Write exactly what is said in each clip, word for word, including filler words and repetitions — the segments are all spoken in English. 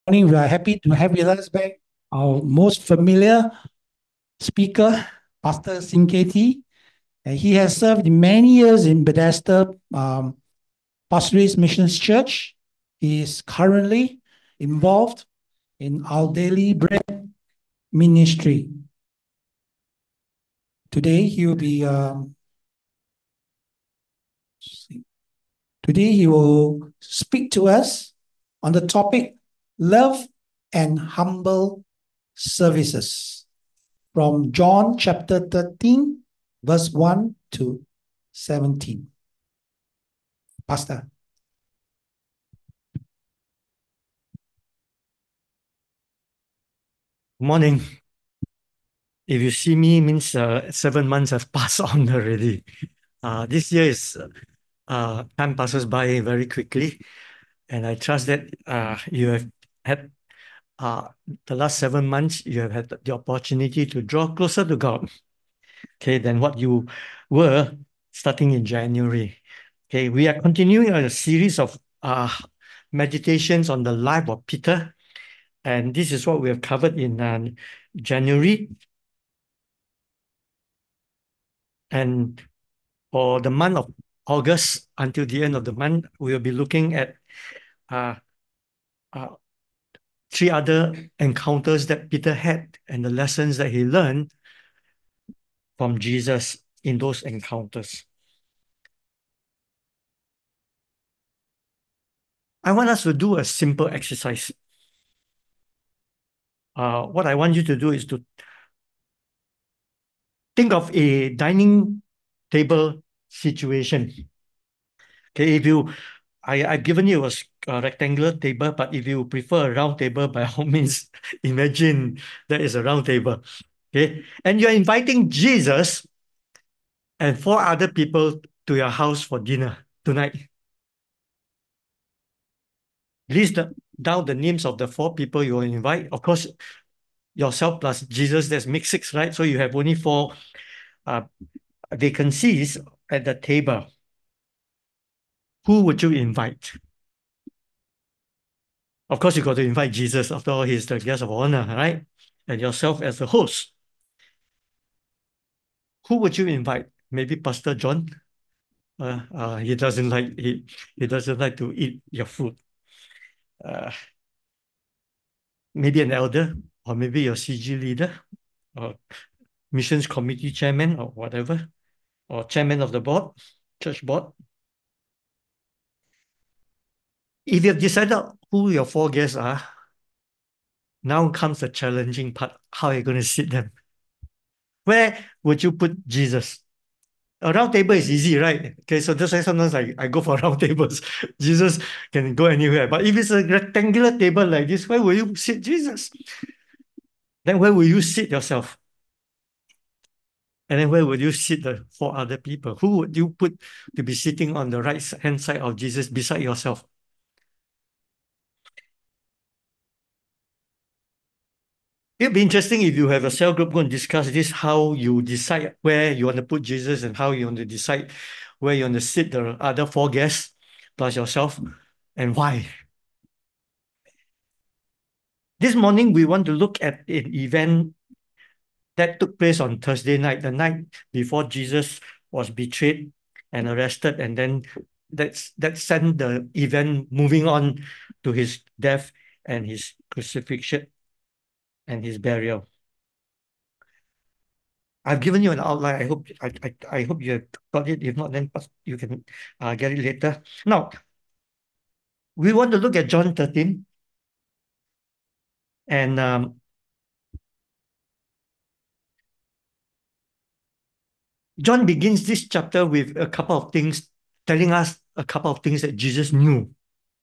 Morning. We are happy to have with us back our most familiar speaker, Pastor Sinketi. And he has served many years in Bethesda um, Pastor's Missions Church. He is currently involved in Our Daily Bread ministry. Today he will be um, today he will speak to us on the topic love and humble services, from John chapter thirteen, verse one to seventeen. Pastor. Morning. If you see me, means uh, seven months have passed on already. Uh, this year is uh, time passes by very quickly, and I trust that uh, you have had uh, the last seven months you have had the opportunity to draw closer to God. Okay, than what you were starting in January. Okay, we are continuing a series of uh, meditations on the life of Peter, and this is what we have covered in uh, January. And for the month of August until the end of the month, we will be looking at uh, uh, three other encounters that Peter had and the lessons that he learned from Jesus in those encounters. I want us to do a simple exercise. Uh, what I want you to do is to think of a dining table situation. Okay, if you, I, I've given you a, a rectangular table, but if you prefer a round table, by all means, imagine that is a round table. Okay, and you're inviting Jesus and four other people to your house for dinner tonight. List the, down the names of the four people you will invite. Of course, yourself plus Jesus, that's makes six, right? So you have only four uh, vacancies at the table. Who would you invite? Of course, you got to invite Jesus. After all, he's the guest of honor, right? And yourself as the host. Who would you invite? Maybe Pastor John. Uh, uh, he doesn't like he, he doesn't like to eat your food. Uh, maybe an elder, or maybe your C G leader, or missions committee chairman, or whatever, or chairman of the board, church board. If you've decided who your four guests are, now comes the challenging part. How are you going to sit them? Where would you put Jesus? A round table is easy, right? Okay, so that's why sometimes I, I go for round tables. Jesus can go anywhere. But if it's a rectangular table like this, where will you sit Jesus? Then where will you sit yourself? And then where would you sit the four other people? Who would you put to be sitting on the right hand side of Jesus beside yourself? It'd be interesting if you have a cell group go and discuss this, how you decide where you want to put Jesus and how you want to decide where you want to sit the other four guests plus yourself and why. This morning, we want to look at an event that took place on Thursday night, the night before Jesus was betrayed and arrested, and then that's that sent the event moving on to his death and his crucifixion and his burial. I've given you an outline. I hope I, I, I hope you have got it. If not, then you can uh, get it later. Now, we want to look at John thirteen. And um, John begins this chapter with a couple of things, telling us a couple of things that Jesus knew.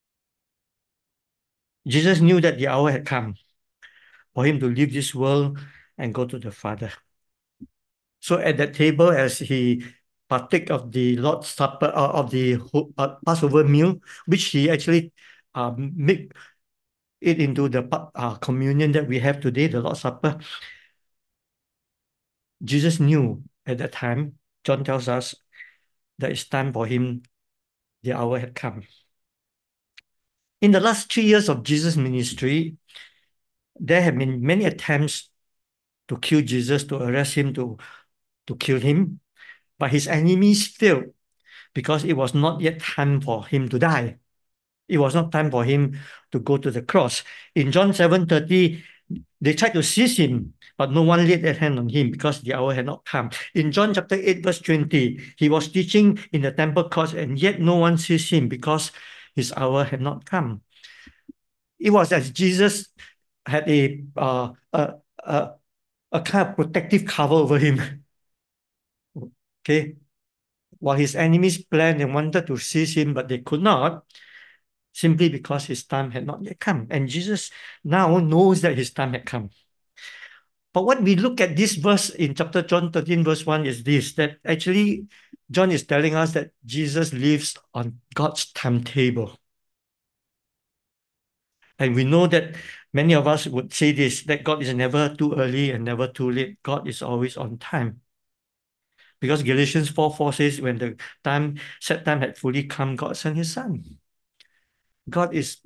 Jesus knew that the hour had come for him to leave this world and go to the Father. So at that table, as he partake of the Lord's Supper, uh, of the uh, Passover meal, which he actually um, make it into the uh, communion that we have today, the Lord's Supper, Jesus knew at that time, John tells us, that it's time for him, the hour had come. In the last three years of Jesus' ministry, there have been many attempts to kill Jesus, to arrest him, to, to kill him, but his enemies failed because it was not yet time for him to die. It was not time for him to go to the cross. In John seven thirty, they tried to seize him, but no one laid their hand on him because the hour had not come. In John chapter eight, verse twenty, he was teaching in the temple courts, and yet no one seized him because his hour had not come. It was as Jesus had a, uh, a, a, a kind of protective cover over him. Okay? While his enemies planned and wanted to seize him, but they could not, simply because his time had not yet come. And Jesus now knows that his time had come. But what we look at this verse in chapter John thirteen, verse one is this, that actually John is telling us that Jesus lives on God's timetable. And we know that many of us would say this, that God is never too early and never too late. God is always on time. Because Galatians four four says, when the time, set time had fully come, God sent his son. God is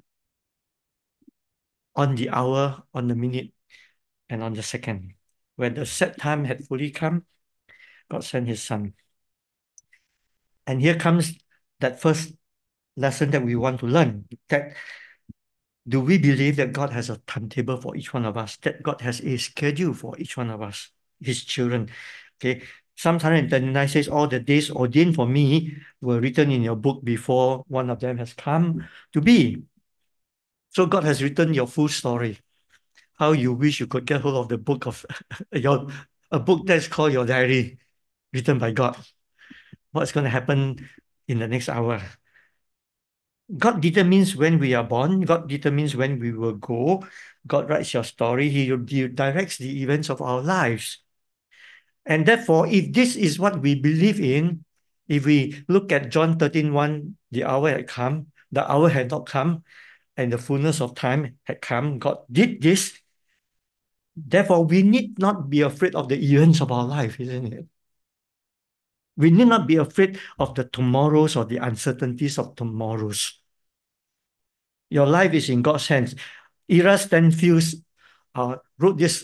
on the hour, on the minute, and on the second. When the set time had fully come, God sent his son. And here comes that first lesson that we want to learn, that do we believe that God has a timetable for each one of us, that God has a schedule for each one of us, his children? Okay. Psalm one thirty-nine says, all the days ordained for me were written in your book before one of them has come to be. So God has written your full story. How you wish you could get hold of the book of your a book that's called your diary, written by God. What's going to happen in the next hour? God determines when we are born. God determines when we will go. God writes your story. He, he directs the events of our lives. And therefore, if this is what we believe in, if we look at John thirteen one, the hour had come, the hour had not come, and the fullness of time had come, God did this. Therefore, we need not be afraid of the events of our life, isn't it? We need not be afraid of the tomorrows or the uncertainties of tomorrows. Your life is in God's hands. Ira Stanfield uh, wrote this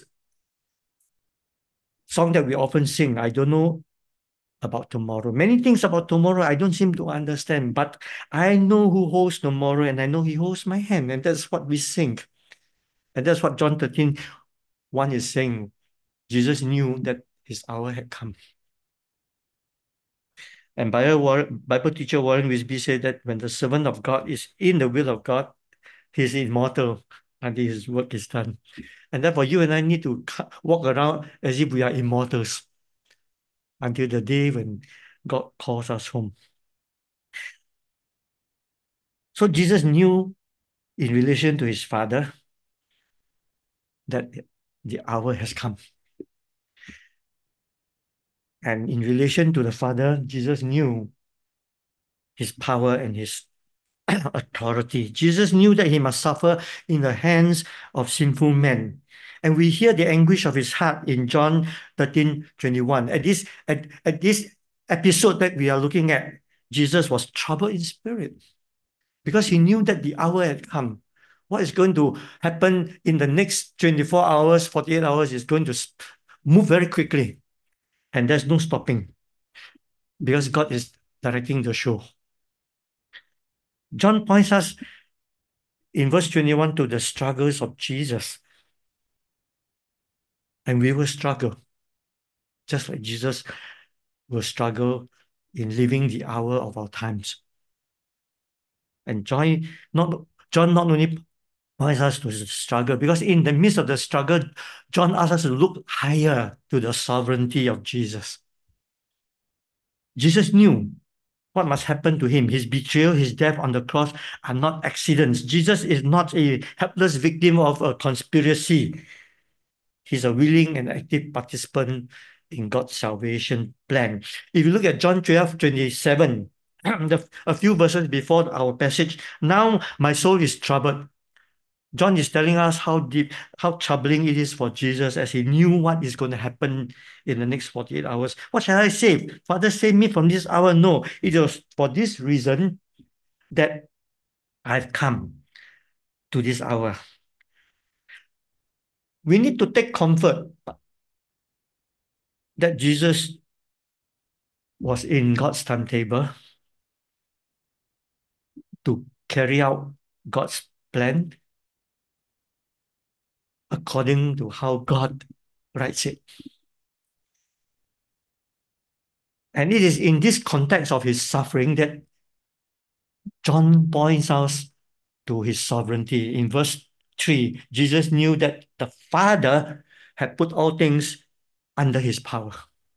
song that we often sing. I don't know about tomorrow. Many things about tomorrow I don't seem to understand, but I know who holds tomorrow, and I know he holds my hand, and that's what we sing. And that's what John thirteen one is saying. Jesus knew that his hour had come. And Bible, Bible teacher Warren Wisby said that when the servant of God is in the will of God, he's immortal until his work is done. And therefore, you and I need to walk around as if we are immortals until the day when God calls us home. So Jesus knew in relation to his Father that the hour has come. And in relation to the Father, Jesus knew his power and his authority. Jesus knew that he must suffer in the hands of sinful men. And we hear the anguish of his heart in John thirteen twenty-one. At this, at, at this episode that we are looking at, Jesus was troubled in spirit because he knew that the hour had come. What is going to happen in the next twenty-four hours, forty-eight hours is going to move very quickly. And there's no stopping because God is directing the show. John points us in verse twenty-one to the struggles of Jesus. And we will struggle, just like Jesus will struggle in living the hour of our times. And John not, John not only points us to the struggle, because in the midst of the struggle, John asks us to look higher to the sovereignty of Jesus. Jesus knew what must happen to him. His betrayal, his death on the cross are not accidents. Jesus is not a helpless victim of a conspiracy. He's a willing and active participant in God's salvation plan. If you look at John twelve twenty-seven, the, a few verses before our passage, now my soul is troubled. John is telling us how deep, how troubling it is for Jesus as he knew what is going to happen in the next forty-eight hours. What shall I say? Father, save me from this hour. No, it was for this reason that I've come to this hour. We need to take comfort that Jesus was in God's timetable to carry out God's plan according to how God writes it. And it is in this context of his suffering that John points us to his sovereignty. In verse three, Jesus knew that the Father had put all things under his power.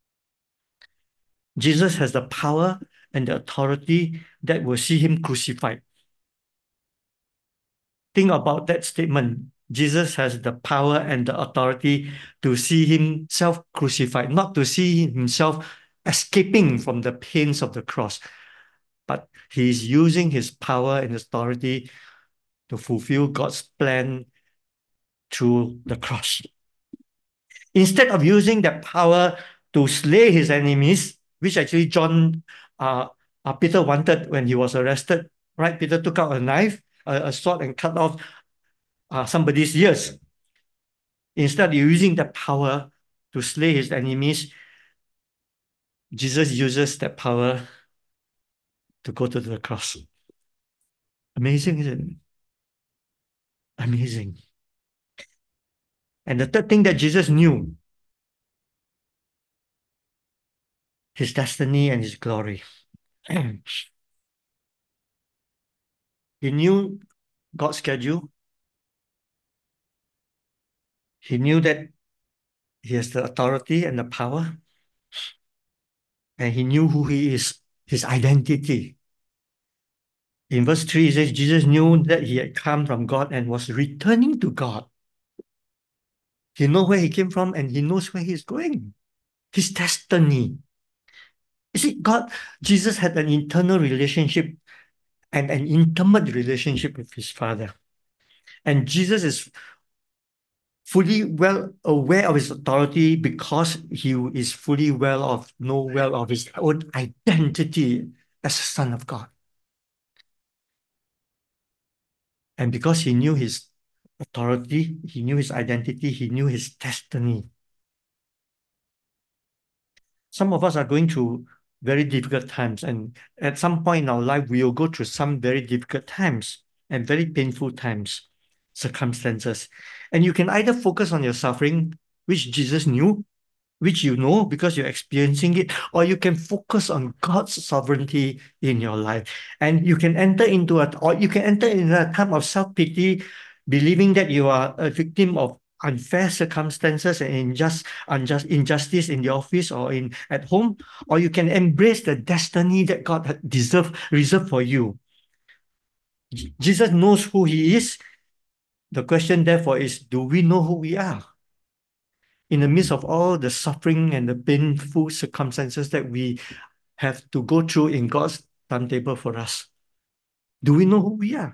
Jesus has the power and the authority that will see him crucified. Think about that statement. Jesus has the power and the authority to see himself crucified, not to see himself escaping from the pains of the cross, but he is using his power and authority to fulfill God's plan through the cross. Instead of using that power to slay his enemies, which actually John, uh, uh, Peter wanted when he was arrested, right? Peter took out a knife, a, a sword, and cut off uh, somebody's ears. Instead of using that power to slay his enemies, Jesus uses that power to go to the cross. Amazing, isn't it? Amazing. And the third thing that Jesus knew, his destiny and his glory. He knew God's schedule. He knew that he has the authority and the power. And he knew who he is, his identity. In verse three, it says, Jesus knew that he had come from God and was returning to God. He knows where he came from and he knows where he's going. His destiny. You see, God, Jesus had an internal relationship and an intimate relationship with his Father. And Jesus is fully well aware of his authority because he is fully well of, know well of his own identity as a son of God. And because he knew his authority, he knew his identity, he knew his destiny. Some of us are going through very difficult times, and at some point in our life, we will go through some very difficult times and very painful times, circumstances. And you can either focus on your suffering, which Jesus knew, which you know because you're experiencing it, or you can focus on God's sovereignty in your life. And you can enter into a, or you can enter in a time of self-pity, believing that you are a victim of unfair circumstances and unjust, unjust injustice in the office or in at home, or you can embrace the destiny that God had deserved, reserved for you. J- Jesus knows who he is. The question, therefore, is, do we know who we are? In the midst of all the suffering and the painful circumstances that we have to go through in God's timetable for us, do we know who we are?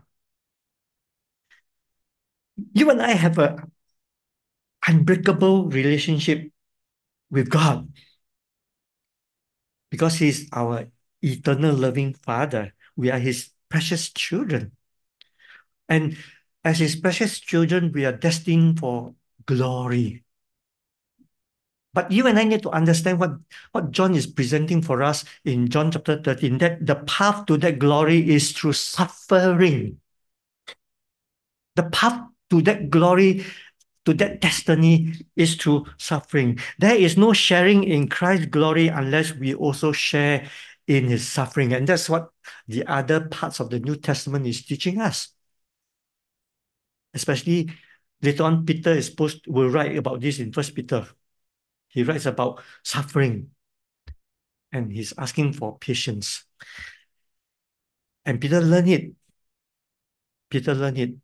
You and I have an unbreakable relationship with God because he's our eternal loving Father. We are his precious children. And as his precious children, we are destined for glory. But you and I need to understand what, what John is presenting for us in John chapter thirteen, that the path to that glory is through suffering. The path to that glory, to that destiny is through suffering. There is no sharing in Christ's glory unless we also share in his suffering. And that's what the other parts of the New Testament is teaching us. Especially later on, Peter is supposed will write about this in First Peter. He writes about suffering and he's asking for patience. And Peter learned it. Peter learned it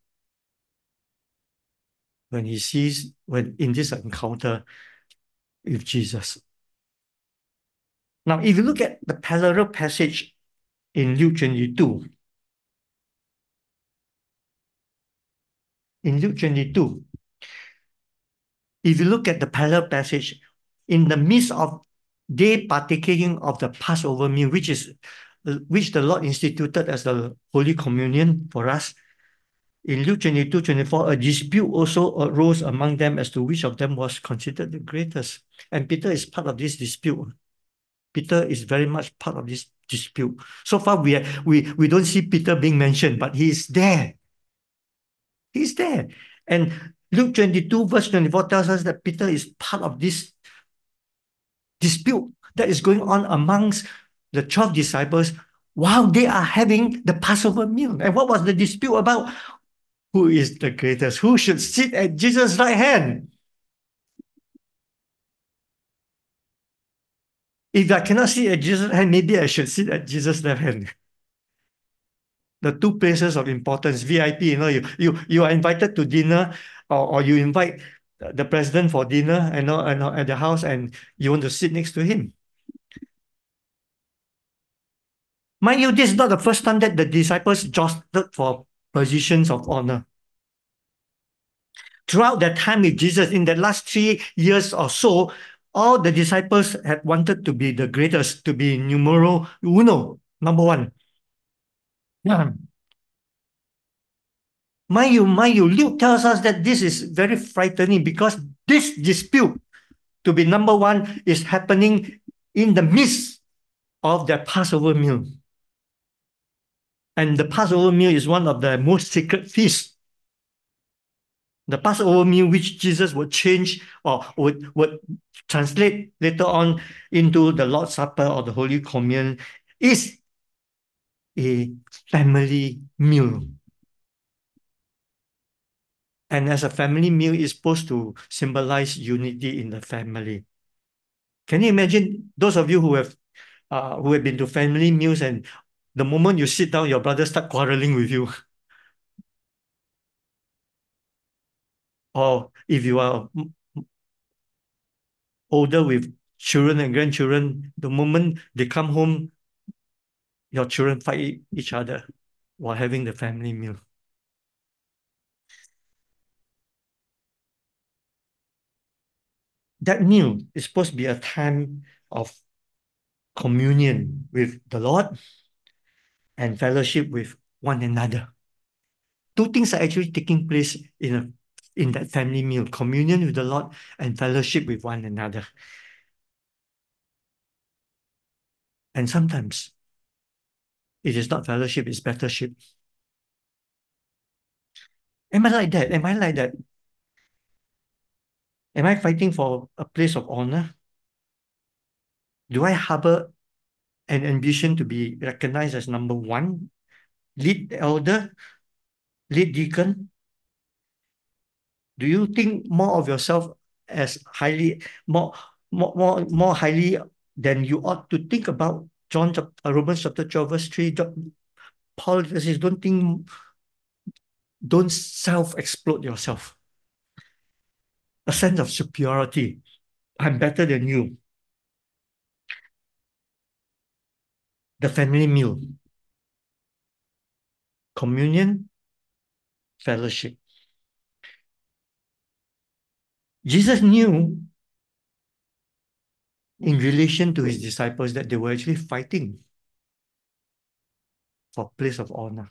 when he sees, when in this encounter with Jesus. Now, if you look at the parallel passage in Luke twenty-two, in Luke twenty-two, if you look at the parallel passage, in the midst of they partaking of the Passover meal, which is which the Lord instituted as the Holy Communion for us. In Luke twenty-two, twenty-four, a dispute also arose among them as to which of them was considered the greatest. And Peter is part of this dispute. Peter is very much part of this dispute. So far, we, are, we, we don't see Peter being mentioned, but he is there. He's there. And Luke twenty-two, verse twenty-four tells us that Peter is part of this dispute that is going on amongst the twelve disciples while they are having the Passover meal. And what was the dispute about? Who is the greatest? Who should sit at Jesus' right hand? If I cannot sit at Jesus' right hand, maybe I should sit at Jesus' left hand. The two places of importance, V I P, you know, you, you, you are invited to dinner, or, or you invite the president for dinner and, and at the house, and you want to sit next to him. Mind you, this is not the first time that the disciples jostled for positions of honor. Throughout their time with Jesus, in the last three years or so, all the disciples had wanted to be the greatest, to be numero uno, number one. Yeah. Mind you, mind you, Luke tells us that this is very frightening because this dispute to be number one is happening in the midst of their Passover meal. And the Passover meal is one of the most sacred feasts. The Passover meal, which Jesus would change or would, would translate later on into the Lord's Supper or the Holy Communion, is a family meal. And as a family meal, it's supposed to symbolize unity in the family. Can you imagine those of you who have uh, who have been to family meals, and the moment you sit down, your brothers start quarreling with you? Or if you are older with children and grandchildren, the moment they come home, your children fight each other while having the family meal. That meal is supposed to be a time of communion with the Lord and fellowship with one another. Two things are actually taking place in, a, in that family meal: communion with the Lord and fellowship with one another. And sometimes it is not fellowship, it's battleship. Am I like that? Am I like that? Am I fighting for a place of honor? Do I harbor an ambition to be recognized as number one, lead elder, lead deacon? Do you think more of yourself as highly, more, more, more, more highly than you ought to think about? John, uh, Romans chapter twelve, verse three, Paul says, don't think, don't self-explode yourself. A sense of superiority. I'm better than you. The family meal. Communion, fellowship. Jesus knew in relation to his disciples that they were actually fighting for place of honor.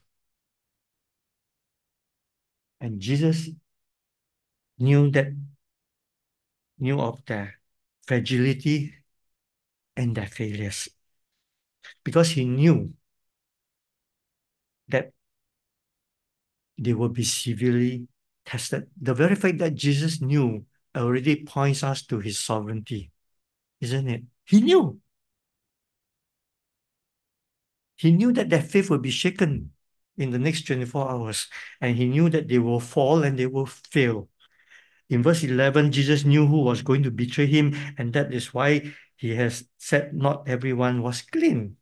And Jesus knew that, knew of their fragility and their failures. Because he knew that they will be severely tested. The very fact that Jesus knew already points us to his sovereignty, isn't it? He knew. He knew that their faith will be shaken in the next twenty-four hours, and he knew that they will fall and they will fail. In verse eleven, Jesus knew who was going to betray him, and that is why he has said not everyone was clean.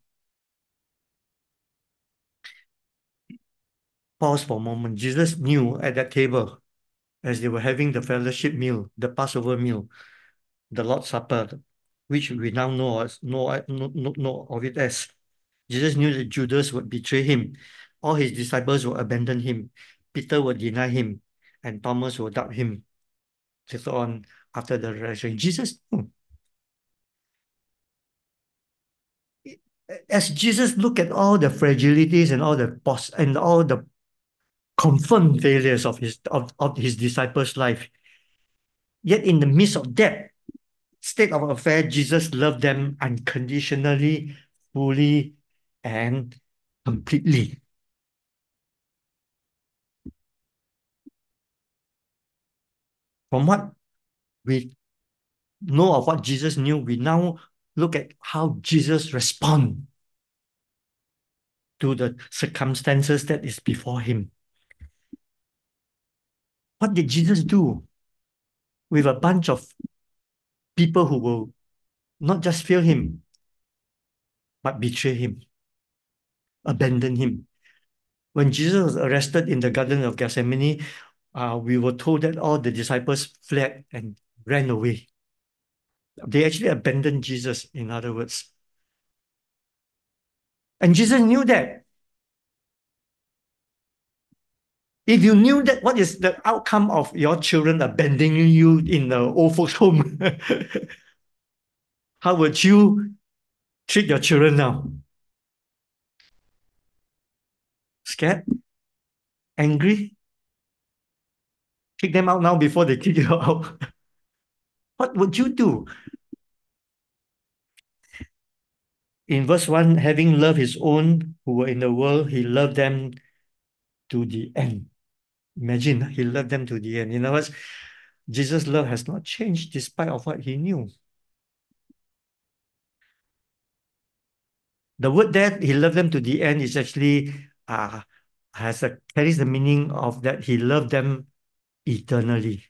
Pause for a moment. Jesus knew at that table, as they were having the fellowship meal, the Passover meal, the Lord's Supper, which we now know, as, know, know, know of it as. Jesus knew that Judas would betray him. All his disciples would abandon him. Peter would deny him, and Thomas would doubt him. Later on, after the resurrection, Jesus knew. as Jesus looked at all the fragilities and all the pos- and all the confirmed failures of his of, of his disciples' life, yet in the midst of that state of affair, Jesus loved them unconditionally, fully, and completely. From what we know of what Jesus knew, we now look at how Jesus respond to the circumstances that is before him. What did Jesus do with a bunch of people who will not just fail him, but betray him, abandon him? When Jesus was arrested in the Garden of Gethsemane, uh, we were told that all the disciples fled and ran away. They actually abandoned Jesus, in other words. And Jesus knew that. If you knew that, what is the outcome of your children abandoning you in the old folks' home? How would you treat your children now? Scared? Angry? Kick them out now before they kick you out. What would you do? In verse one, having loved his own who were in the world, he loved them to the end. Imagine, he loved them to the end. In other words, Jesus' love has not changed despite of what he knew. The word that he loved them to the end is actually uh, has a carries the meaning of that he loved them eternally,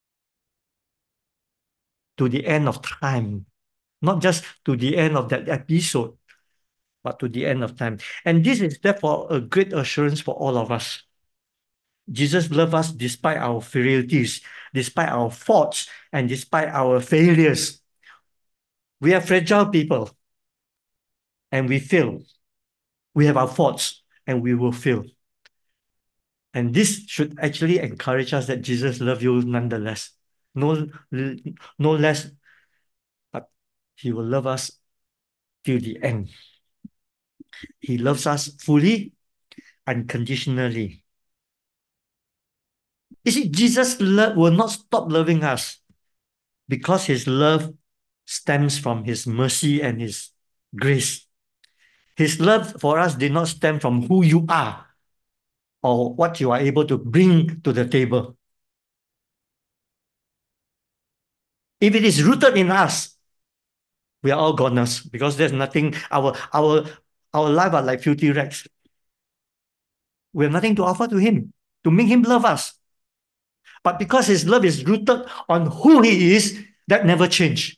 to the end of time, not just to the end of that episode, but to the end of time. And this is therefore a great assurance for all of us. Jesus loved us despite our frailties, despite our faults, and despite our failures. We are fragile people, and we fail. We have our faults, and we will fail. And this should actually encourage us that Jesus loves you nonetheless. No, no less, but he will love us till the end. He loves us fully, unconditionally. You see, Jesus love will not stop loving us because his love stems from his mercy and his grace. His love for us did not stem from who you are or what you are able to bring to the table. If it is rooted in us, we are all goners because there's nothing, our, our, our life are like filthy rags. We have nothing to offer to him, to make him love us. But because his love is rooted on who he is, that never change.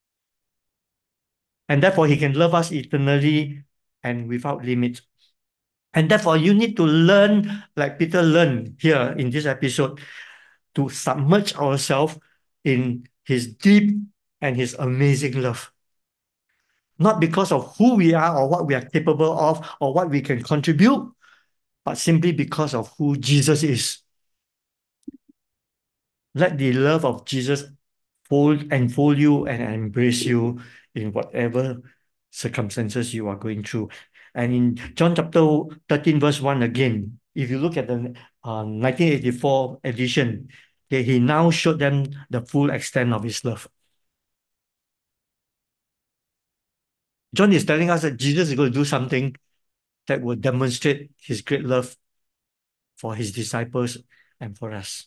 And therefore he can love us eternally and without limit. And therefore you need to learn, like Peter learned here in this episode, to submerge ourselves in his deep and his amazing love. Not because of who we are or what we are capable of or what we can contribute, but simply because of who Jesus is. Let the love of Jesus fold enfold you and embrace you in whatever circumstances you are going through. And in John chapter thirteen, verse one again, if you look at the uh, nineteen eighty-four edition, okay, he now showed them the full extent of his love. John is telling us that Jesus is going to do something that will demonstrate his great love for his disciples and for us.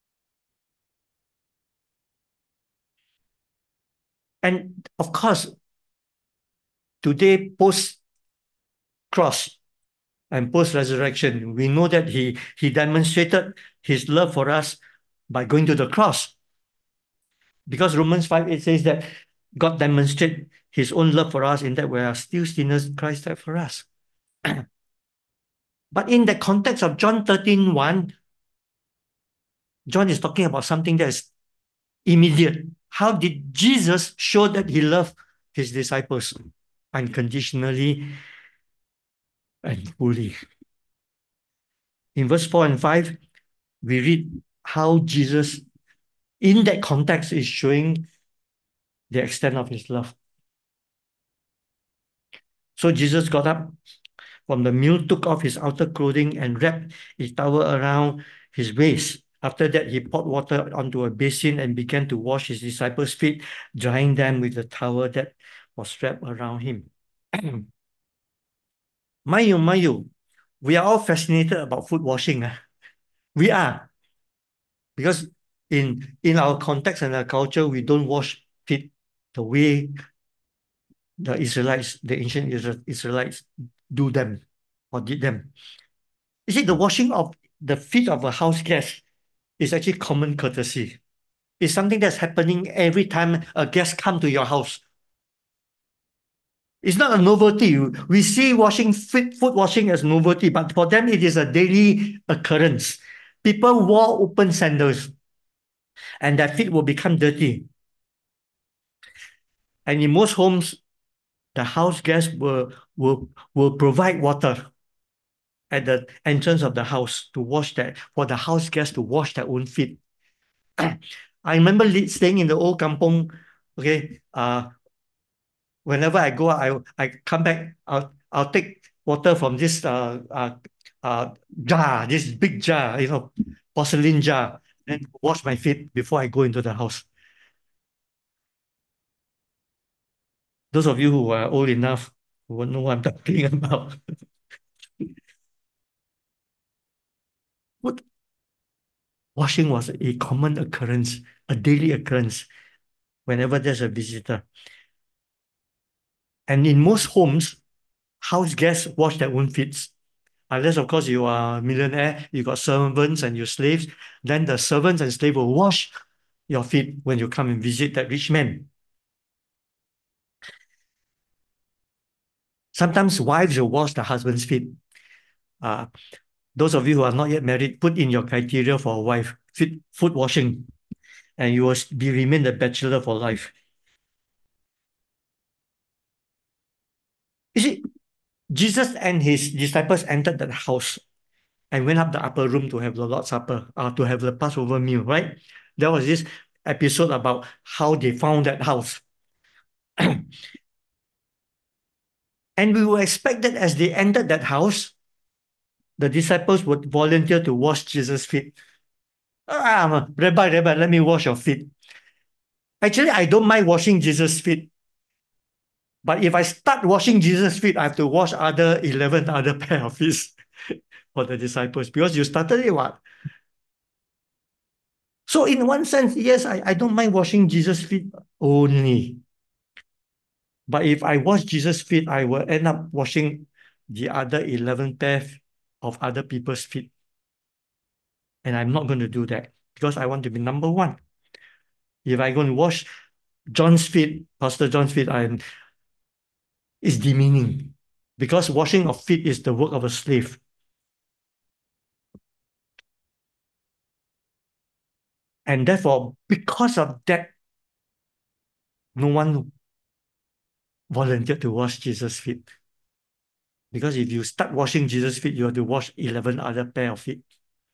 And of course, today, post-cross and post-resurrection, we know that he, he demonstrated his love for us by going to the cross. Because Romans five eight says that God demonstrated his own love for us in that we are still sinners, Christ died for us. But in the context of John thirteen one, John is talking about something that is immediate. How did Jesus show that he loved his disciples unconditionally and fully? In verse four and five, we read how Jesus, in that context, is showing the extent of his love. So Jesus got up from the meal, took off his outer clothing, and wrapped his towel around his waist. After that, he poured water onto a basin and began to wash his disciples' feet, drying them with the towel that was wrapped around him. Mind you, mind you, we are all fascinated about foot washing. Uh. We are. Because in, in our context and our culture, we don't wash feet the way the Israelites, the ancient Israelites do them or did them. You see, the washing of the feet of a house guest is actually common courtesy. It's something that's happening every time a guest come to your house. It's not a novelty. We see washing feet, foot washing as novelty, but for them it is a daily occurrence. People wore open sandals and their feet will become dirty. And in most homes, the house guests will, will, will provide water at the entrance of the house to wash that, for the house guests to wash their own feet. I remember staying in the old kampong, okay, uh, whenever I go, I, I come back, I'll, I'll take water from this uh, uh, uh, jar, this big jar, you know, porcelain jar, and wash my feet before I go into the house. Those of you who are old enough will know what I'm talking about. What? Washing was a common occurrence, a daily occurrence, whenever there's a visitor. And in most homes, house guests wash their own feet. Unless, of course, you are a millionaire, you got servants and your slaves, then the servants and slaves will wash your feet when you come and visit that rich man. Sometimes wives will wash the husband's feet. Uh, those of you who are not yet married, put in your criteria for a wife, feet, foot washing, and you will be remain a bachelor for life. You see, Jesus and his disciples entered that house and went up the upper room to have the Lord's Supper, uh, to have the Passover meal, right? There was this episode about how they found that house. And we will expect that as they entered that house, the disciples would volunteer to wash Jesus' feet. Ah, Rabbi, Rabbi, let me wash your feet. Actually, I don't mind washing Jesus' feet. But if I start washing Jesus' feet, I have to wash other eleven other pair of feet for the disciples because you started it, what? So in one sense, yes, I, I don't mind washing Jesus' feet only. But if I wash Jesus' feet, I will end up washing the other eleven pairs of other people's feet. And I'm not going to do that because I want to be number one. If I'm going to wash John's feet, Pastor John's feet, I'm, it's demeaning because washing of feet is the work of a slave. And therefore, because of that, no one volunteered to wash Jesus' feet. Because if you start washing Jesus' feet, you have to wash eleven other pair of feet.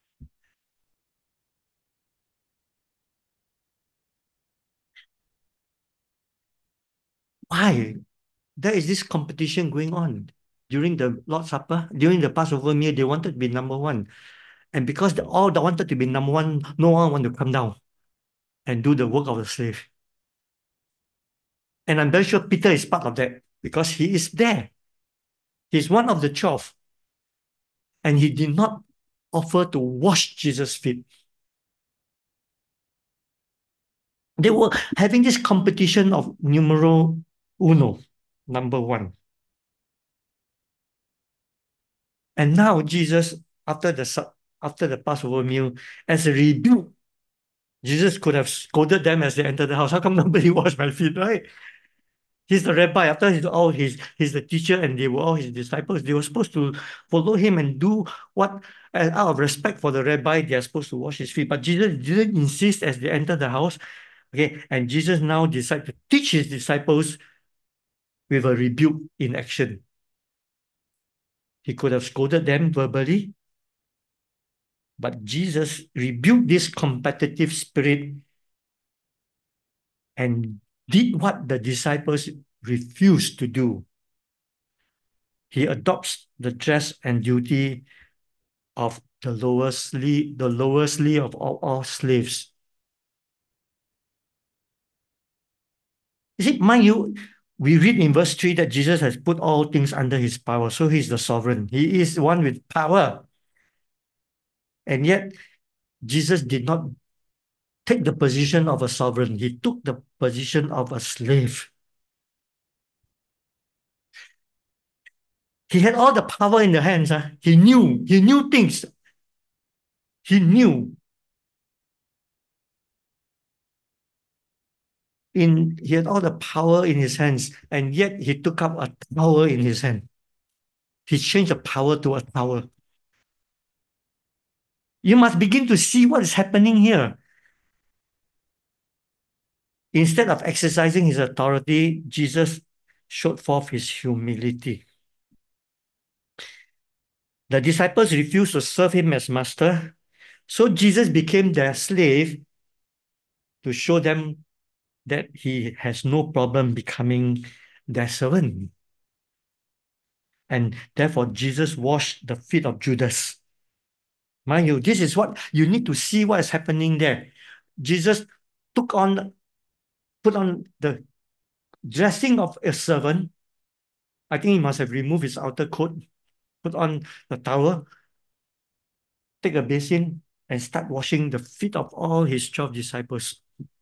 Why? There is this competition going on during the Lord's Supper, during the Passover meal. They wanted to be number one. And because they all wanted to be number one, no one wanted to come down and do the work of the slave. And I'm very sure Peter is part of that because he is there. He's one of the twelve. And he did not offer to wash Jesus' feet. They were having this competition of numero uno, number one. And now Jesus, after the after the Passover meal, as a rebuke, Jesus could have scolded them as they entered the house. How come nobody washed my feet, right? He's the rabbi. After he's all his, he's the teacher, and they were all his disciples. They were supposed to follow him and do what, uh, out of respect for the rabbi, they are supposed to wash his feet. But Jesus didn't insist as they entered the house. Okay, and Jesus now decided to teach his disciples with a rebuke in action. He could have scolded them verbally, but Jesus rebuked this competitive spirit and did what the disciples refused to do. he adopts the dress and duty of the lowestly, the lowestly of all, all slaves. You see, mind you, we read in verse three that Jesus has put all things under his power. So he's the sovereign. He is one with power. And yet, Jesus did not take the position of a sovereign. He took the position of a slave. He had all the power in the hands. Huh? He knew. He knew things. He knew. In he had all the power in his hands, and yet he took up a tower in his hand. He changed the power to a tower. You must begin to see what is happening here. Instead of exercising his authority, Jesus showed forth his humility. The disciples refused to serve him as master, so Jesus became their slave to show them that he has no problem becoming their servant. And therefore, Jesus washed the feet of Judas. Mind you, this is what you need to see what is happening there. Jesus took on, put on the dressing of a servant. I think he must have removed his outer coat, put on the towel, take a basin, and start washing the feet of all his twelve disciples.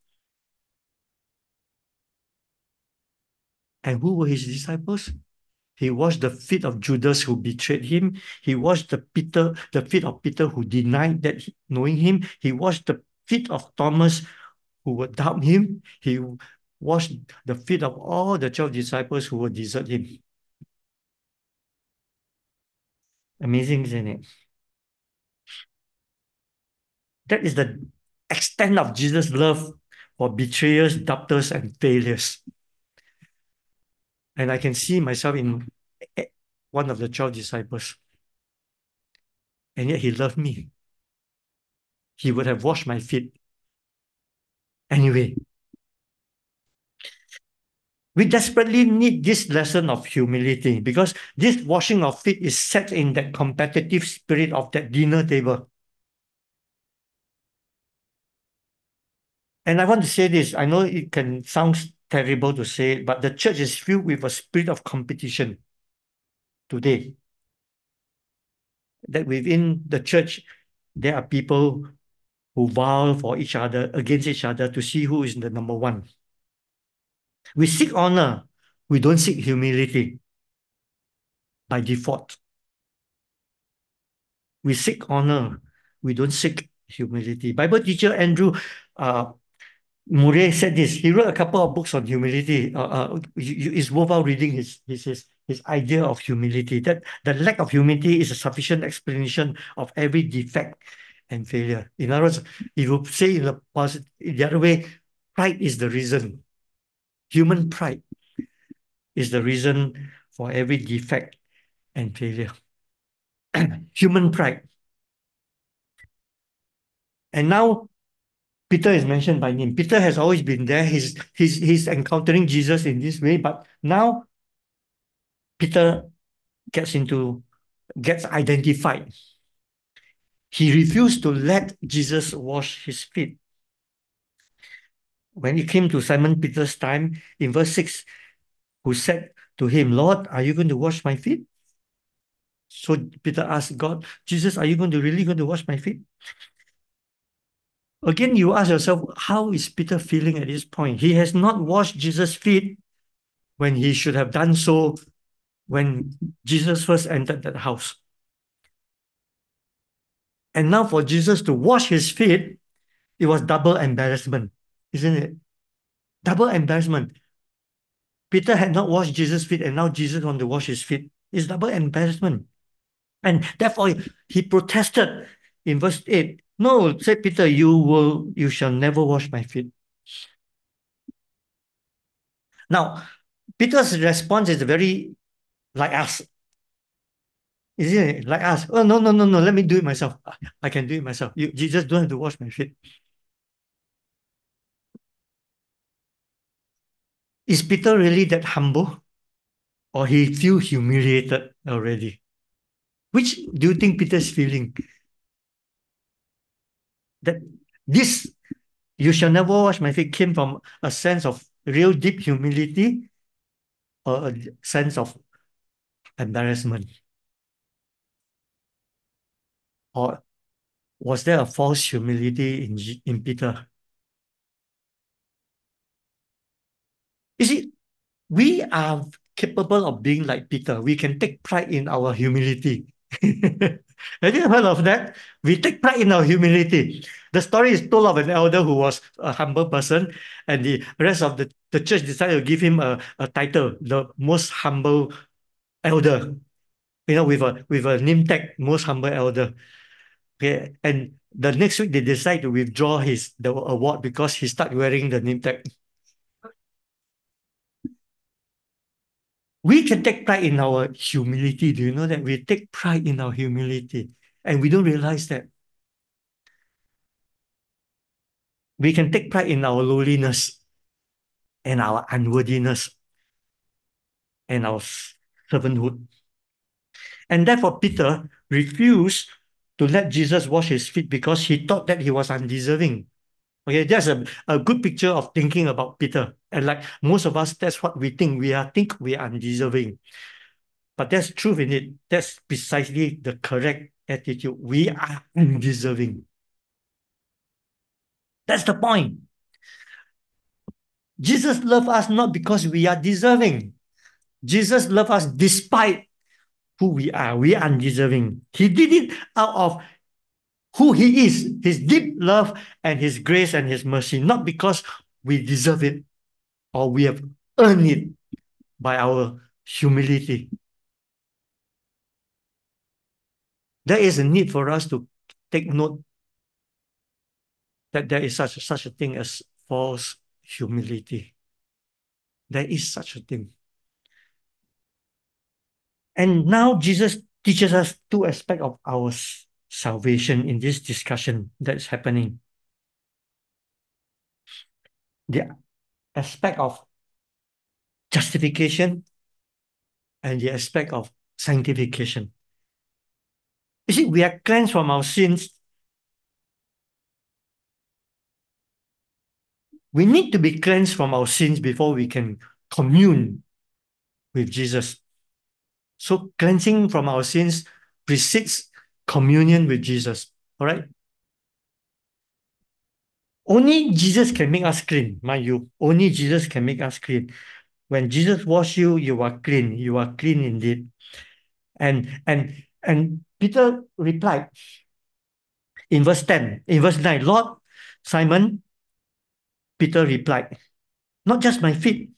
And who were his disciples? He washed the feet of Judas who betrayed him. He washed the Peter, the feet of Peter who denied that he, knowing him. He washed the feet of Thomas who would doubt him. He washed the feet of all the twelve disciples who would desert him. Amazing, isn't it? That is the extent of Jesus' love for betrayers, doubters, and failures. And I can see myself in one of the twelve disciples. And yet he loved me. He would have washed my feet. Anyway, we desperately need this lesson of humility because this washing of feet is set in that competitive spirit of that dinner table. And I want to say this, I know it can sound terrible to say it, but the church is filled with a spirit of competition today. That within the church, there are people who vow for each other, against each other, to see who is the number one. We seek honor. We don't seek humility by default. We seek honor. We don't seek humility. Bible teacher Andrew uh, Murray said this. He wrote a couple of books on humility. Uh, uh, it's worthwhile reading his, his, his, his idea of humility. That the lack of humility is a sufficient explanation of every defect and failure. In other words, if you say in the positive, in the other way, pride is the reason. Human pride is the reason for every defect and failure. Human pride. And now Peter is mentioned by name. Peter has always been there. He's, he's, he's encountering Jesus in this way, but now Peter gets into, gets identified. He refused to let Jesus wash his feet. When it came to Simon Peter's time, in verse six, who said to him, Lord, are you going to wash my feet? So Peter asked God, Jesus, are you going to really going to wash my feet? Again, you ask yourself, how is Peter feeling at this point? He has not washed Jesus' feet when he should have done so when Jesus first entered that house. And now for Jesus to wash his feet, it was double embarrassment, isn't it? Double embarrassment. Peter had not washed Jesus' feet, and now Jesus wanted to wash his feet. It's double embarrassment. And therefore, he protested in verse eight. No, said Peter, you will, you shall never wash my feet. Now, Peter's response is very like us. Isn't it? Like us. Oh, no, no, no, no, let me do it myself. I can do it myself. You, you just don't have to wash my feet. Is Peter really that humble? or he feel humiliated already? Which do you think Peter is feeling? That this you shall never wash my feet came from a sense of real deep humility or a sense of embarrassment? Or was there a false humility in, in Peter? You see, we are capable of being like Peter. We can take pride in our humility. Have you heard of that? We take pride in our humility. The story is told of an elder who was a humble person, and the rest of the, the church decided to give him a, a title, the most humble elder, you know, with a with a name tag, most humble elder. Okay. And the next week they decide to withdraw his the award because he started wearing the name tag. We can take pride in our humility. Do you know that? We take pride in our humility and we don't realize that. We can take pride in our lowliness and our unworthiness and our servanthood. And therefore, Peter refused to let Jesus wash his feet because he thought that he was undeserving. Okay, that's a, a good picture of thinking about Peter. And like most of us, that's what we think. We are think we are undeserving. But there's truth in it. That's precisely the correct attitude. We are undeserving. That's the point. Jesus loved us not because we are deserving. Jesus loved us despite who we are. We are undeserving. He did it out of who he is, his deep love and his grace and his mercy, not because we deserve it or we have earned it by our humility. There is a need for us to take note that there is such, such a thing as false humility. There is such a thing. And now Jesus teaches us two aspects of our salvation in this discussion that's happening. The aspect of justification and the aspect of sanctification. You see, we are cleansed from our sins. We need to be cleansed from our sins before we can commune with Jesus. So cleansing from our sins precedes communion with Jesus. All right? Only Jesus can make us clean, mind you. Only Jesus can make us clean. When Jesus washed you, you are clean. You are clean indeed. And and and Peter replied in verse ten, in verse nine, Lord, Simon, Peter replied, not just my feet.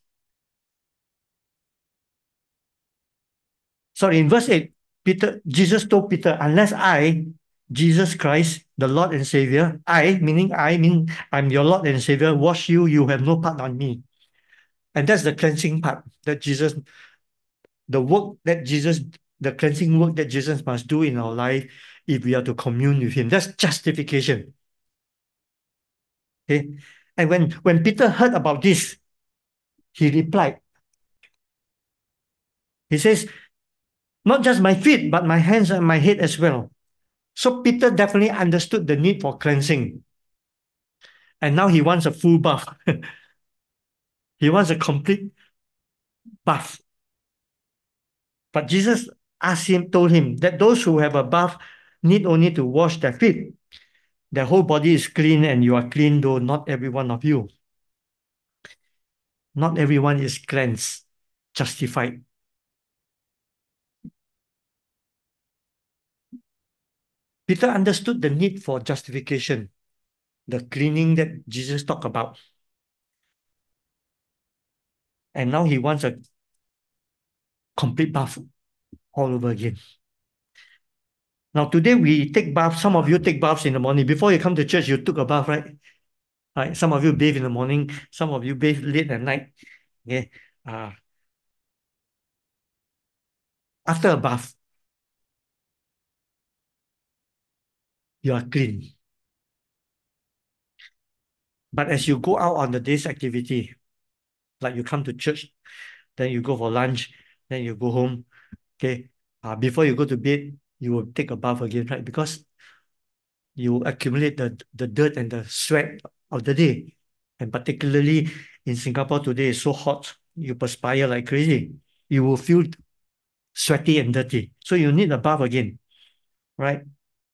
Sorry, in verse eight, Peter, Jesus told Peter, unless I, Jesus Christ, the Lord and Savior, I, meaning I, mean I'm your Lord and Savior, wash you, you have no part on me. And that's the cleansing part that Jesus, the work that Jesus, the cleansing work that Jesus must do in our life if we are to commune with him. That's justification. Okay. And when, when Peter heard about this, he replied, he says, not just my feet, but my hands and my head as well. So Peter definitely understood the need for cleansing. And now he wants a full bath. He wants a complete bath. But Jesus asked him, told him that those who have a bath need only to wash their feet. Their whole body is clean and you are clean, though not every one of you. Not everyone is cleansed, justified. Peter understood the need for justification, the cleaning that Jesus talked about. And now he wants a complete bath all over again. Now, today we take baths. Some of you take baths in the morning. Before you come to church, you took a bath, right? Right. Some of you bathe in the morning. Some of you bathe late at night. Okay. Uh, after a bath, you are clean. But as you go out on the day's activity, like you come to church, then you go for lunch, then you go home. Okay, uh, before you go to bed, you will take a bath again, right? Because you accumulate the, the dirt and the sweat of the day. And particularly in Singapore today, it's so hot, you perspire like crazy. You will feel sweaty and dirty. So you need a bath again, right?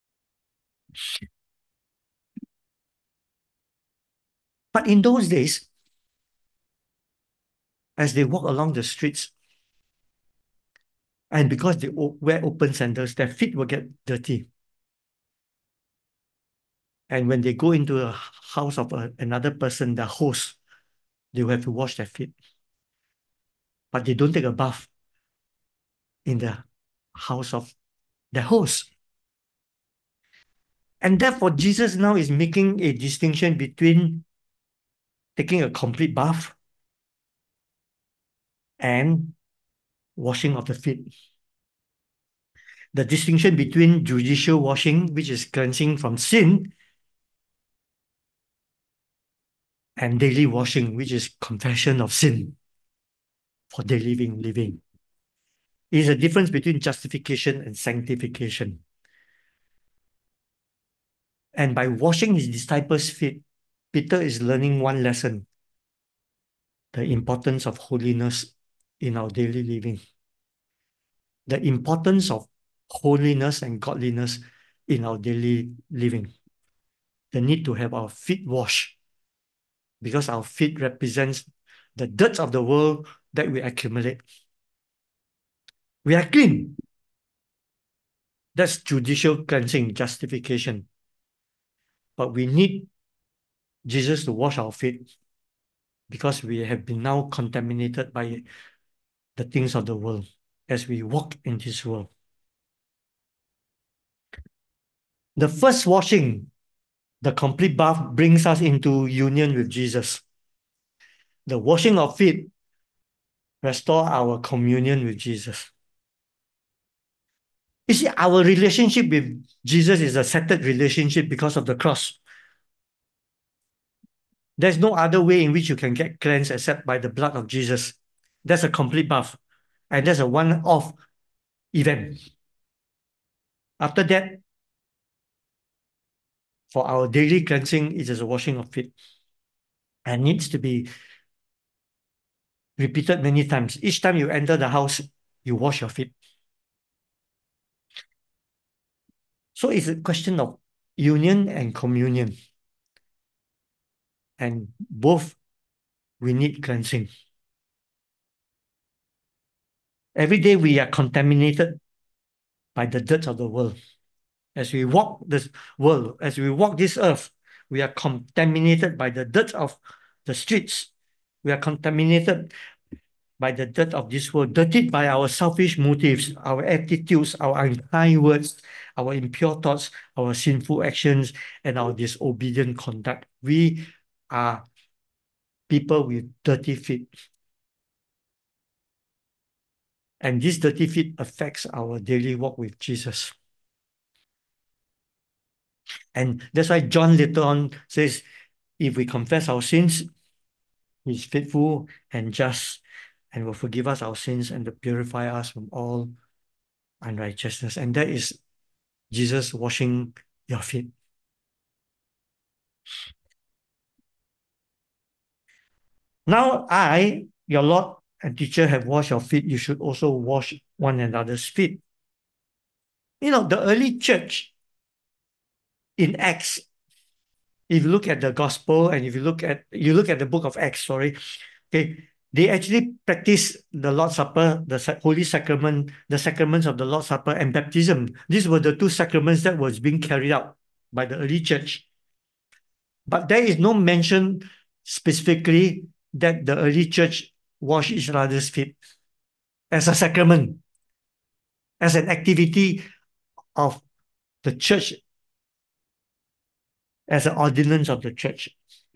But in those days, as they walk along the streets, and because they wear open sandals, their feet will get dirty. And when they go into a house of a, another person, the host, they will have to wash their feet. But they don't take a bath in the house of the host. And therefore, Jesus now is making a distinction between taking a complete bath and washing of the feet. The distinction between judicial washing, which is cleansing from sin, and daily washing, which is confession of sin for daily living. living. It is a difference between justification and sanctification. And by washing his disciples' feet, Peter is learning one lesson: the importance of holiness in our daily living. The importance of holiness and godliness in our daily living. The need to have our feet washed, because our feet represents the dirt of the world that we accumulate. We are clean. That's judicial cleansing, justification. But we need Jesus to wash our feet, because we have been now contaminated by the things of the world as we walk in this world. The first washing, the complete bath, brings us into union with Jesus. The washing of feet restore our communion with Jesus. You see, our relationship with Jesus is a settled relationship because of the cross. There's no other way in which you can get cleansed except by the blood of Jesus. That's a complete bath. And that's a one-off event. After that, for our daily cleansing, it is a washing of feet. And needs to be repeated many times. Each time you enter the house, you wash your feet. So it's a question of union and communion. And both we need cleansing. Every day we are contaminated by the dirt of the world. As we walk this world, as we walk this earth, we are contaminated by the dirt of the streets. We are contaminated by the dirt of this world, dirtied by our selfish motives, our attitudes, our unkind words, our impure thoughts, our sinful actions, and our disobedient conduct. We are people with dirty feet. And this dirty feet affects our daily walk with Jesus. And that's why John later on says, if we confess our sins, he's faithful and just and will forgive us our sins and to purify us from all unrighteousness. And that is Jesus washing your feet. Now I, your Lord and teacher, have washed your feet. You should also wash one another's feet. You know, the early church in Acts, if you look at the gospel and if you look at you look at the book of Acts, sorry, okay, they actually practice the Lord's Supper, the Holy Sacrament, the sacraments of the Lord's Supper and baptism. These were the two sacraments that was being carried out by the early church. But there is no mention specifically that the early church washed each other's feet as a sacrament, as an activity of the church, as an ordinance of the church.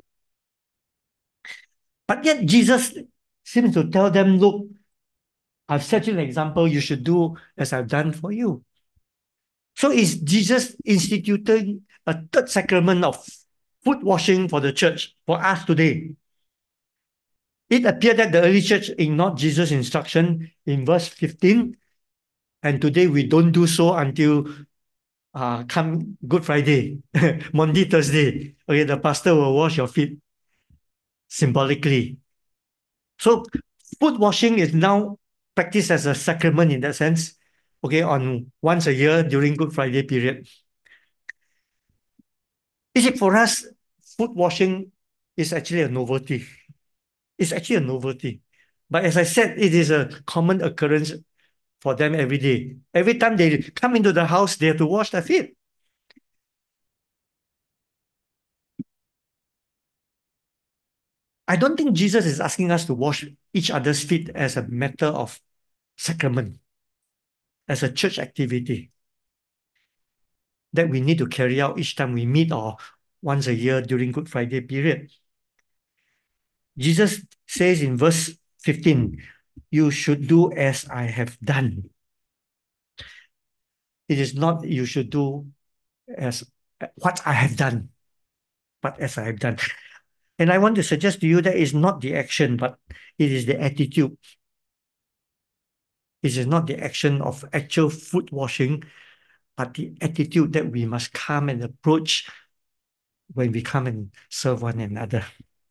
But yet Jesus seems to tell them, look, I've set you an example, you should do as I've done for you. So is Jesus instituting a third sacrament of foot washing for the church, for us today? It appeared that the early church ignored Jesus' instruction in verse fifteen, and today we don't do so until uh, come Good Friday, Monday, Thursday. Okay, the pastor will wash your feet symbolically. So foot washing is now practiced as a sacrament in that sense, okay, on once a year during Good Friday period. Is it for us, foot washing is actually a novelty. It's actually a novelty. But as I said, it is a common occurrence for them every day. Every time they come into the house, they have to wash their feet. I don't think Jesus is asking us to wash each other's feet as a matter of sacrament, as a church activity that we need to carry out each time we meet or once a year during Good Friday period. Jesus says in verse fifteen, you should do as I have done. It is not you should do as what I have done, but as I have done. And I want to suggest to you that it's not the action, but it is the attitude. It is not the action of actual foot washing, but the attitude that we must come and approach when we come and serve one another.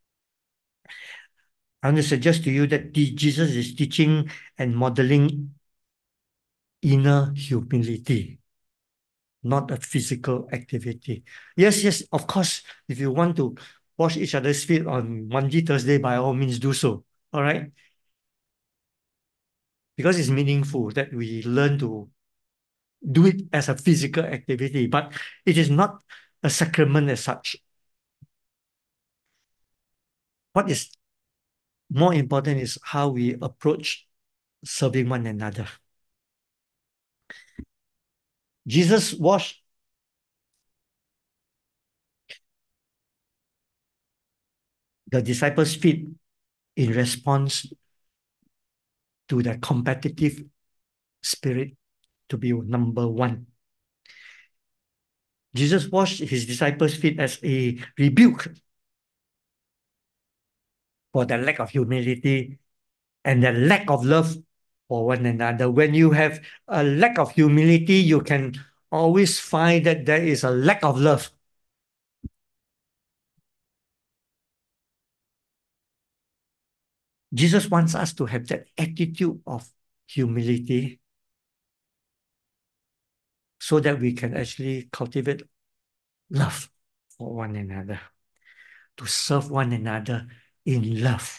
I want to suggest to you that Jesus is teaching and modeling inner humility, not a physical activity. Yes, yes, of course, if you want to wash each other's feet on Monday, Thursday, by all means do so. All right? Because it's meaningful that we learn to do it as a physical activity, but it is not a sacrament as such. What is more important is how we approach serving one another. Jesus washed the disciples' feet in response to the competitive spirit to be number one. Jesus washed his disciples' feet as a rebuke for the lack of humility and the lack of love for one another. When you have a lack of humility, you can always find that there is a lack of love. Jesus wants us to have that attitude of humility so that we can actually cultivate love for one another, to serve one another in love.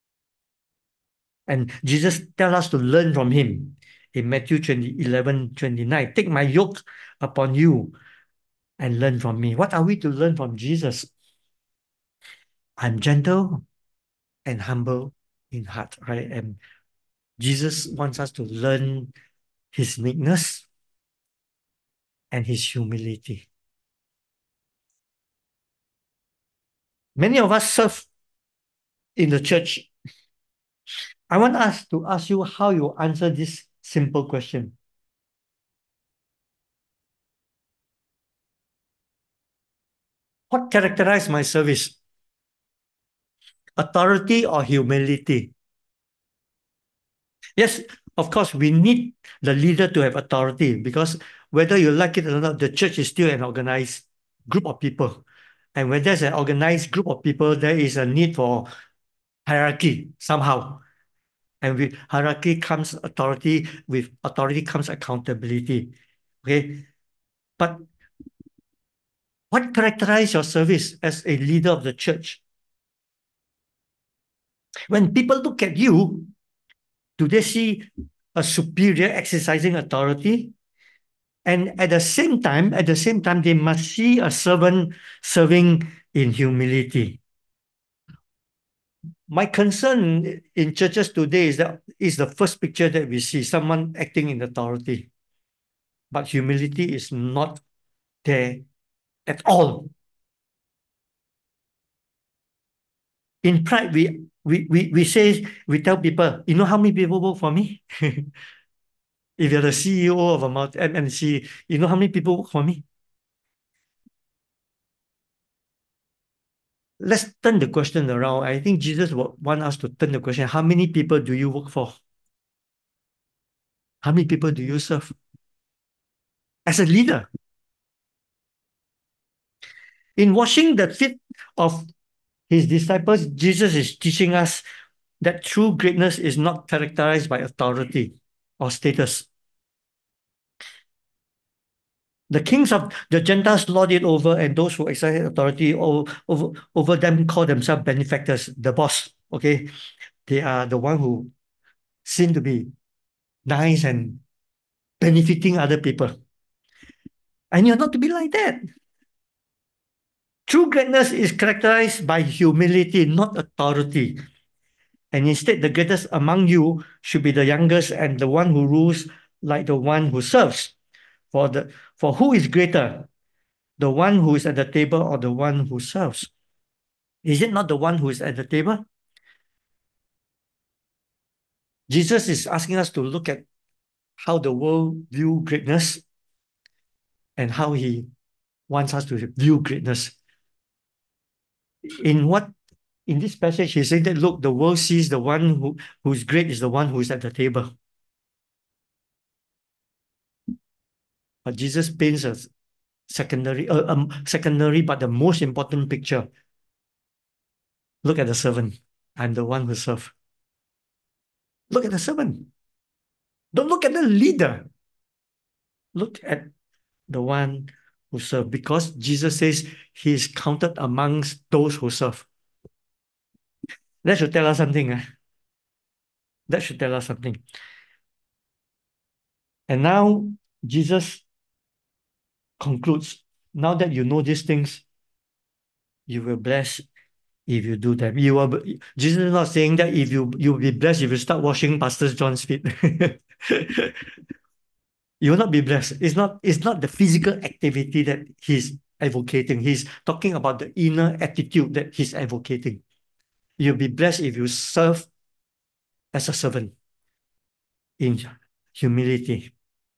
And Jesus tells us to learn from him in Matthew eleven twenty-nine. Take my yoke upon you and learn from me. What are we to learn from Jesus? I'm gentle and humble in heart, right? And Jesus wants us to learn his meekness and his humility. Many of us serve in the church. I want us to ask you how you answer this simple question. What characterizes my service? Authority or humility? Yes, of course, we need the leader to have authority because whether you like it or not, the church is still an organized group of people. And when there's an organized group of people, there is a need for hierarchy somehow. And with hierarchy comes authority, with authority comes accountability. Okay. But what characterizes your service as a leader of the church? When people look at you, do they see a superior exercising authority? And at the same time, at the same time, they must see a servant serving in humility. My concern in churches today is that is the first picture that we see, someone acting in authority. But humility is not there at all. In pride, we we we we say we tell people, you know how many people work for me? If you're the C E O of a multi M N C, you know how many people work for me? let's turn the question around. I think Jesus would want us to turn the question, how many people do you work for? How many people do you serve? As a leader, in washing the feet of his disciples, Jesus is teaching us that true greatness is not characterized by authority or status. The kings of the Gentiles lord it over, and those who exercise authority over, over, over them call themselves benefactors, the boss. Okay, they are the one who seem to be nice and benefiting other people. And you're not to be like that. True greatness is characterized by humility, not authority. And instead, the greatest among you should be the youngest, and the one who rules like the one who serves. For the for who is greater, the one who is at the table or the one who serves? Is it not the one who is at the table? Jesus is asking us to look at how the world view greatness and how he wants us to view greatness. In what in this passage, he said that look, the world sees the one who who's great is the one who is at the table. But Jesus paints a secondary, uh, um, secondary, but the most important picture. Look at the servant. I'm the one who serve. Look at the servant. Don't look at the leader. Look at the one who serve, because Jesus says he is counted amongst those who serve. That should tell us something. Eh? That should tell us something. And now Jesus concludes, now that you know these things, you will bless if you do them. You will, Jesus is not saying that if you you will be blessed if you start washing Pastor John's feet. You will not be blessed. It's not, it's not the physical activity that he's advocating. He's talking about the inner attitude that he's advocating. You'll be blessed if you serve as a servant in humility.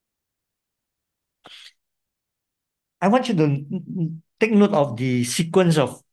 I want you to take note of the sequence of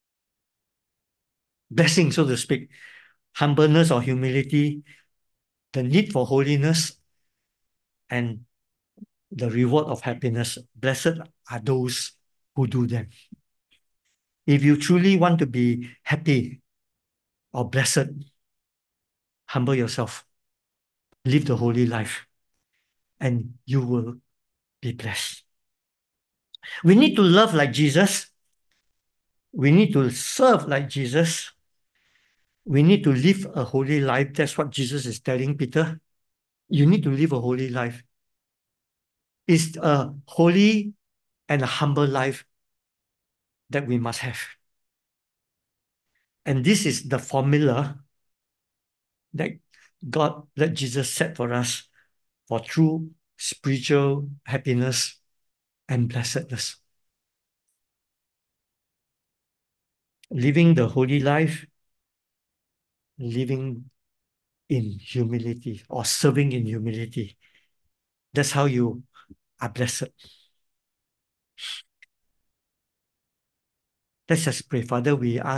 blessing, so to speak. Humbleness or humility, the need for holiness, and the reward of happiness. Blessed are those who do them. If you truly want to be happy or blessed, humble yourself, live the holy life, and you will be blessed. We need to love like Jesus. We need to serve like Jesus. We need to live a holy life. That's what Jesus is telling Peter. You need to live a holy life. It's a holy and a humble life that we must have. And this is the formula that God, that Jesus set for us for true spiritual happiness and blessedness. Living the holy life, living in humility or serving in humility. That's how you are blessed. Let's just pray. Father, we ask